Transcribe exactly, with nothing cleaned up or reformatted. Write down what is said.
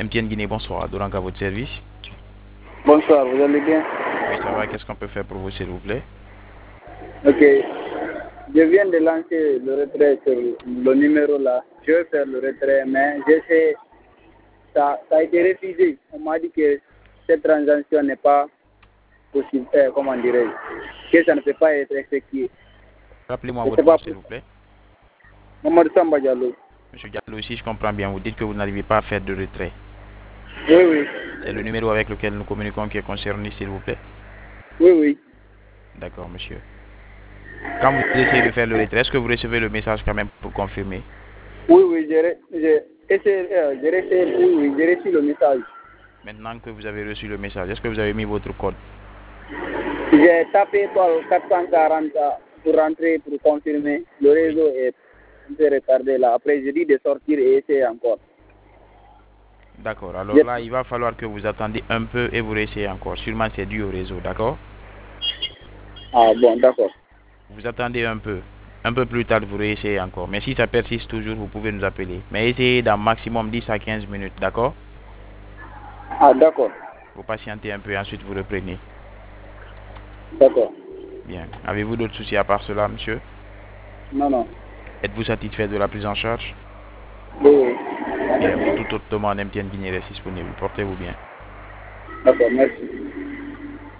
M T N Guinée, bonsoir. Dorank à votre service. Bonsoir, vous allez bien? Oui, ça va. Qu'est-ce qu'on peut faire pour vous, s'il vous plaît? Ok. Je viens de lancer le retrait sur le numéro là. Je vais faire le retrait, mais je sais, ça, ça a été refusé. On m'a dit que cette transaction n'est pas possible, euh, comment dirais-je, que ça ne peut pas être effectué. Rappelez-moi Je votre sais nom, pas s'il vous pour... plaît. Mamadou Samba Diallo. Monsieur Diallo, si je comprends bien, vous dites que vous n'arrivez pas à faire de retrait. Oui, oui. C'est le numéro avec lequel nous communiquons qui est concerné, s'il vous plaît. Oui, oui. D'accord, monsieur. Quand vous essayez de faire le retrait, est-ce que vous recevez le message quand même pour confirmer? Oui, oui, j'ai j'ai essayé, euh, j'ai reçu, oui, oui, j'ai reçu le message. Maintenant que vous avez reçu le message, est-ce que vous avez mis votre code? J'ai tapé étoile quatre cent quarante pour rentrer, pour confirmer. Le Oui. réseau est un peu retardé là. Après, j'ai dit de sortir et essayer encore. D'accord. Alors J'ai- là, il va falloir que vous attendiez un peu et vous réessayez encore. Sûrement, c'est dû au réseau, d'accord? Ah bon, d'accord. Vous attendez un peu. Un peu plus tard, vous réessayez encore. Mais si ça persiste toujours, vous pouvez nous appeler. Mais essayez dans maximum dix à quinze minutes, d'accord? Ah d'accord. Vous patientez un peu et ensuite vous reprenez. D'accord. Bien. Avez-vous d'autres soucis à part cela, monsieur? Non, non. Êtes-vous satisfait de la prise en charge? Oui, oui. Bien. Pour toute autre demande, M T N Guinée reste disponible. Portez-vous bien. D'accord, merci.